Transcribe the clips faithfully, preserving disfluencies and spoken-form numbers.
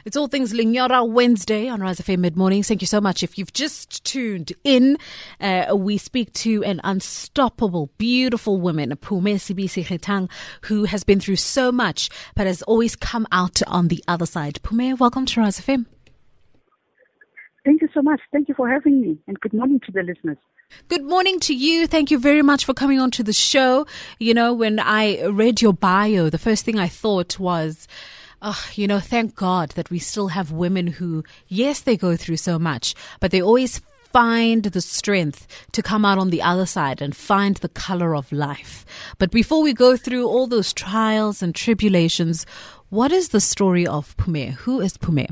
It's All Things Linyora Wednesday on Rise F M Mid Morning. Thank you so much. If you've just tuned in, uh, we speak to an unstoppable, beautiful woman, Phume Sibisi Kgetang, who has been through so much, but has always come out on the other side. Phume, welcome to Rise F M. Thank you so much. Thank you for having me, and good morning to the listeners. Good morning to you. Thank you very much for coming on to the show. You know, when I read your bio, the first thing I thought was, oh, you know, thank God that we still have women who, yes, they go through so much, but they always find the strength to come out on the other side and find the color of life. But before we go through all those trials and tribulations, what is the story of Phume? Who is Phume?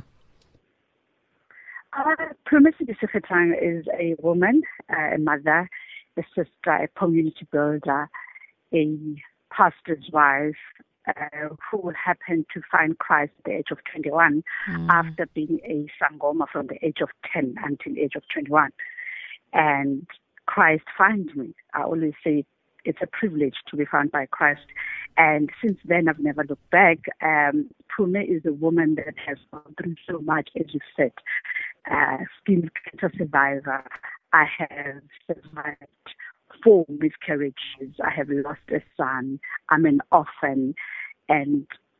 Uh, Phume Sibisi Kgetang is a woman, uh, a mother, a sister, a community builder, a pastor's wife, uh, who happened to find Christ at the age of twenty-one mm. after being a Sangoma from the age of ten until the age of twenty-one. And Christ found me. I always say it's a privilege to be found by Christ. And since then, I've never looked back. Um, Phume is a woman that has gone through so much, as you said. Uh, skin cancer survivor. I have survived four miscarriages. I have lost a son. I'm an orphan, and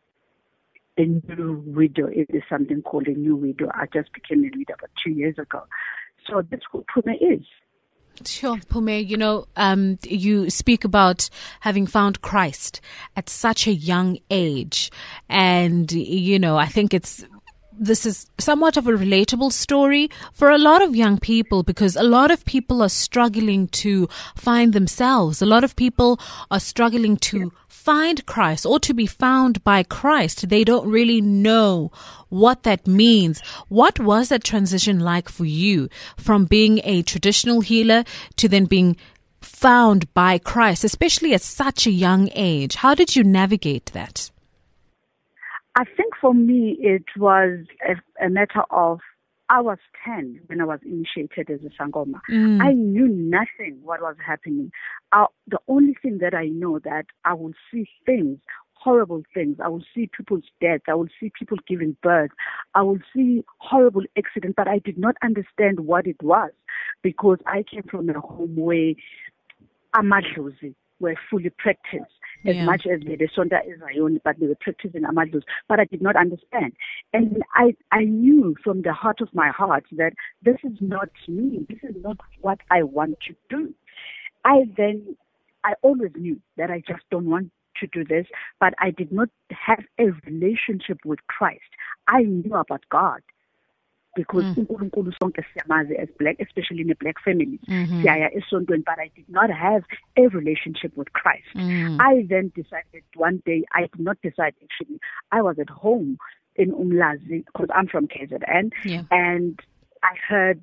a new widow. It is something called a new widow. I just became a widow about two years ago. So that's who Phume is. Sure, Phume, you know, um, you speak about having found Christ at such a young age. And, you know, I think it's this is somewhat of a relatable story for a lot of young people, because a lot of people are struggling to find themselves. A lot of people are struggling to find Christ or to be found by Christ. They don't really know what that means. What was that transition like for you from being a traditional healer to then being found by Christ, especially at such a young age? How did you navigate that? I think for me, it was a, a matter of, I was ten when I was initiated as a Sangoma. Mm. I knew nothing what was happening. Uh, the only thing that I know that I will see things, horrible things. I will see people's death. I will see people giving birth. I will see horrible accidents, but I did not understand what it was, because I came from a home where amadlozi were fully practiced. As yeah. much as the Sonda Israel, but they were practicing amadlos, but I did not understand. And I, I knew from the heart of my heart that this is not me. This is not what I want to do. I then, I always knew that I just don't want to do this, but I did not have a relationship with Christ. I knew about God, because uNkulunkulu sonke siyamazi as black, especially in a black family, siyaya esontweni, but I did not have a relationship with Christ. Mm. I then decided one day, I did not decide actually, I was at home in Umlazi, because I'm from K Z N, yeah. and I heard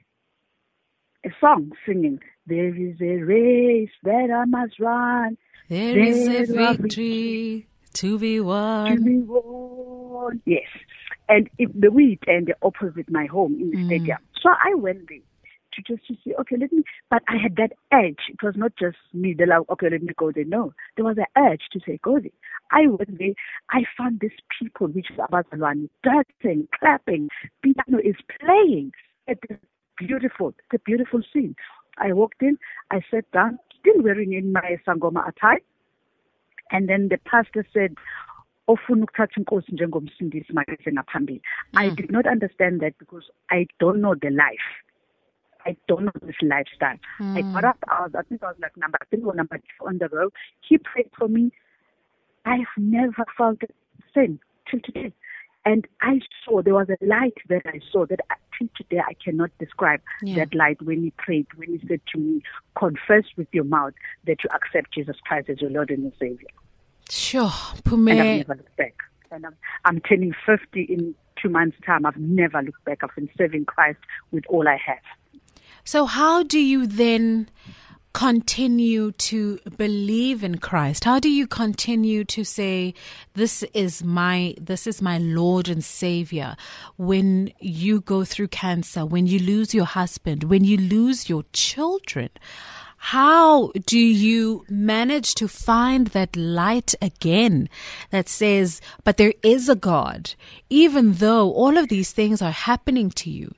a song singing, there is a race that I must run. There, there is a victory to be won. To be won. Yes. And it, the wheat and the opposite my home in the mm. stadium. So I went there to just to see, okay, let me, but I had that edge. It was not just me, the like, okay, let me go there. No, there was an urge to say, go there. I went there. I found these people, which is Abazalwane, dancing, clapping, piano is playing. It's beautiful. It's a beautiful scene. I walked in, I sat down, still wearing in my Sangoma attire. And then the pastor said, I did not understand that, because I don't know the life. I don't know this lifestyle. Mm. I got up, I, was, I think I was like number three or number two on the road. He prayed for me. I have never felt the same till today. And I saw, there was a light that I saw that till today I cannot describe. Yeah. That light when he prayed, when he said to me, confess with your mouth that you accept Jesus Christ as your Lord and your Savior. Sure, Phume. And I've never looked back. And I'm, I'm turning fifty in two months' time. I've never looked back. I've been serving Christ with all I have. So how do you then continue to believe in Christ? How do you continue to say, this is my, this is my Lord and Savior, when you go through cancer, when you lose your husband, when you lose your children? How do you manage to find that light again that says, but there is a God, even though all of these things are happening to you?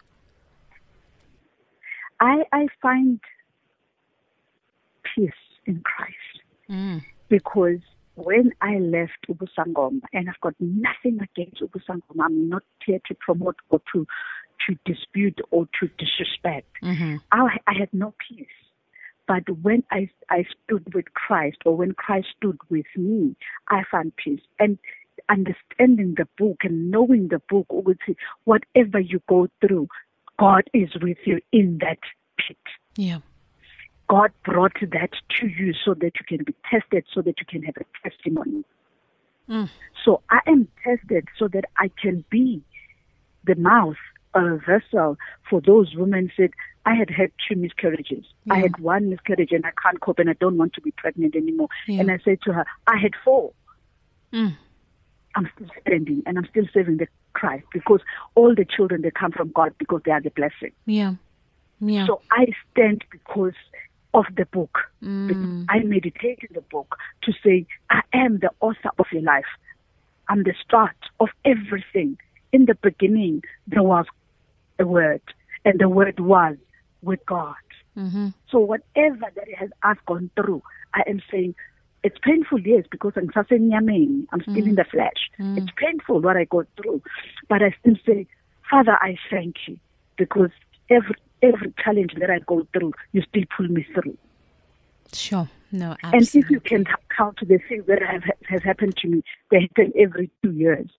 I, I find peace in Christ. Mm. Because when I left Ubusangoma, and I've got nothing against Ubusangoma, I'm not here to promote or to, to dispute or to disrespect. Mm-hmm. I, I had no peace. But when I, I stood with Christ, or when Christ stood with me, I found peace. And understanding the book and knowing the book, whatever you go through, God is with you in that pit. Yeah. God brought that to you so that you can be tested, so that you can have a testimony. Mm. So I am tested so that I can be the mouth or a vessel for those women said, I had had two miscarriages. Yeah. I had one miscarriage and I can't cope and I don't want to be pregnant anymore. Yeah. And I said to her, I had four. Mm. I'm still standing and I'm still serving the Christ because all the children, they come from God because they are the blessing. Yeah. Yeah. So I stand because of the book. Mm. I meditate in the book to say, I am the author of your life. I'm the start of everything. In the beginning, there was a word, and the word was with God. Mm-hmm. So whatever that has I've gone through, I am saying, it's painful, yes, because I'm still mm. in the flesh. Mm. It's painful what I go through. But I still say, Father, I thank you because every every challenge that I go through, you still pull me through. Sure. No, absolutely. And if you can count the things that have has happened to me, they happen every two years.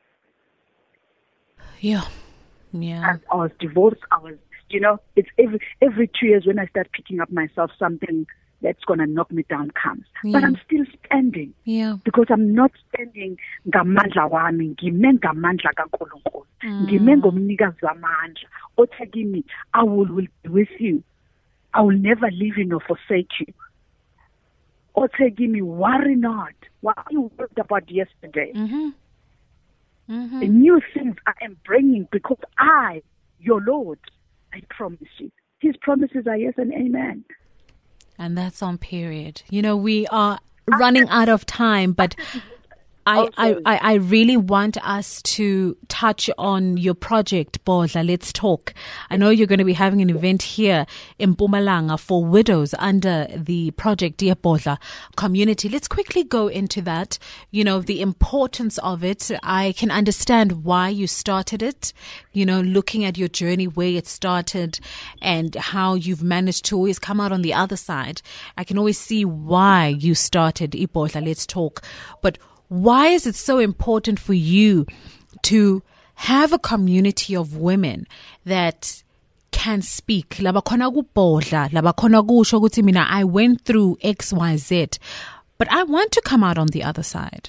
Yeah. Yeah. I, I was divorced. I was, you know, it's every every two years when I start picking up myself, something that's going to knock me down comes. Yeah. But I'm still standing. Yeah. Because I'm not standing ngamandla wami, ngime ngamandla kaNkulunkulu. Mm. Ngime ngomnikazi wamandla. Othe kimi, I will, will be with you. I will never leave you nor forsake you. Othe kimi, worry not. What you worried about yesterday? Mm-hmm. Mm-hmm. The new things I am bringing because I, your Lord, I promise you. His promises are yes and amen. And that's on period. You know, we are running out of time, but I, I, I, I really want us to touch on your project, Bodla. Let's talk. I know you're going to be having an event here in Mpumalanga for widows under the project Dear Bodla community. Let's quickly go into that, you know, the importance of it. I can understand why you started it, you know, looking at your journey, where it started and how you've managed to always come out on the other side. I can always see why you started Ibodla. Let's talk. But why is it so important for you to have a community of women that can speak? Labakhona kubodla, labakhona kusho ukuthi mina I went through X, Y, Z, but I want to come out on the other side.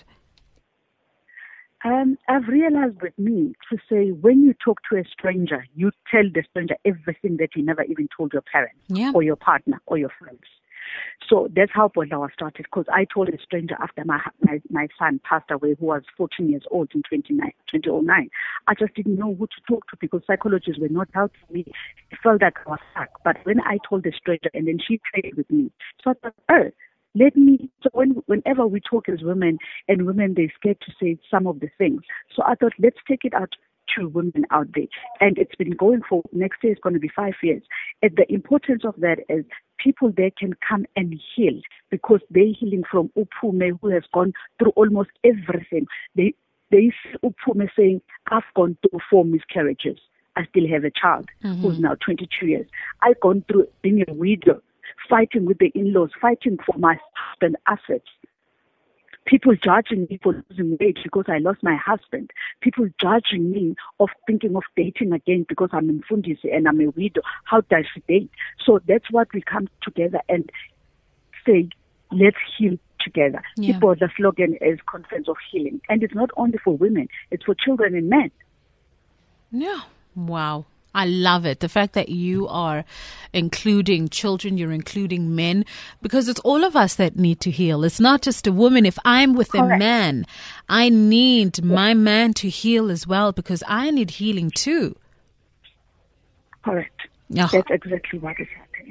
Um, I've realized with me to say when you talk to a stranger, you tell the stranger everything that you never even told your parents Yeah. or your partner or your friends. So that's how Bodla started, because I told a stranger after my, my my son passed away, who was fourteen years old in twenty oh nine. I just didn't know who to talk to because psychologists were not helping me. I felt like I was stuck. But when I told the stranger and then she prayed with me, so I thought, oh, let me, so when, whenever we talk as women, and women, they're scared to say some of the things. So I thought, let's take it out to women out there. And it's been going for, next year is going to be five years. And the importance of that is people there can come and heal because they're healing from Upume, who has gone through almost everything. They, they Upume saying, I've gone through four miscarriages. I still have a child mm-hmm. who's now twenty-two years. I've gone through being a widow, fighting with the in-laws, fighting for my husband's assets. People judging me for losing weight because I lost my husband. People judging me of thinking of dating again because I'm in Fundisi and I'm a widow. How does she date? So that's what we come together and say, let's heal together. Yeah. People, the slogan is Conference of Healing. And it's not only for women, it's for children and men. Yeah. Wow. I love it. The fact that you are including children, you're including men, because it's all of us that need to heal. It's not just a woman. If I'm with Correct. a man, I need yeah. my man to heal as well because I need healing too. Correct. Yeah. That's exactly what is happening.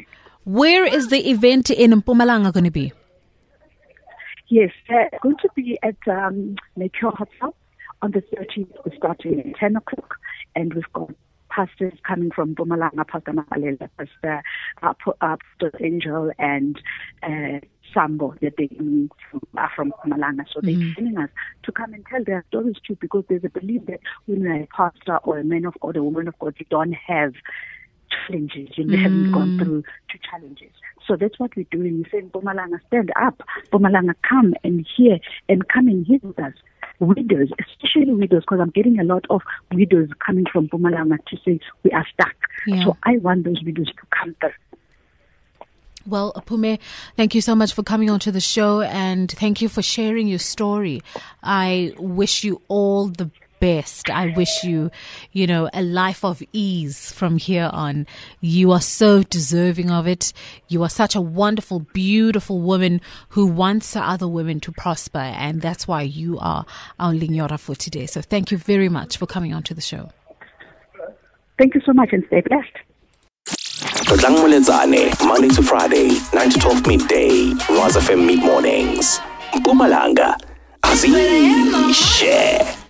Where is the event in Mpumalanga going to be? Yes, they're going to be at um, Nature Hotel on the thirteenth. We're starting at ten o'clock, and we've got pastors coming from Mpumalanga, Pastor Mahalela, Pastor uh, Pastor Angel, and uh, Sambo. They're taking uh, from Mpumalanga, so they're mm-hmm. telling us to come and tell their stories too, because there's a belief that when you're a pastor or a man of God or a woman of God, you don't have challenges. You mm. haven't gone through two challenges. So that's what we're doing. We're saying, Mpumalanga, stand up. Mpumalanga, come and hear and come and hear with us. Widows, especially widows, because I'm getting a lot of widows coming from Mpumalanga to say we are stuck. Yeah. So I want those widows to come through. Well, Pume, thank you so much for coming onto the show, and thank you for sharing your story. I wish you all the best. I wish you, you know, a life of ease from here on. You are so deserving of it. You are such a wonderful, beautiful woman who wants other women to prosper, and that's why you are our Linyora for today. So thank you very much for coming onto the show. Thank you so much, and stay blessed. Monday to Friday, nine to twelve midday, Rise F M Mid Mornings. Mpumalanga, Aziz, share.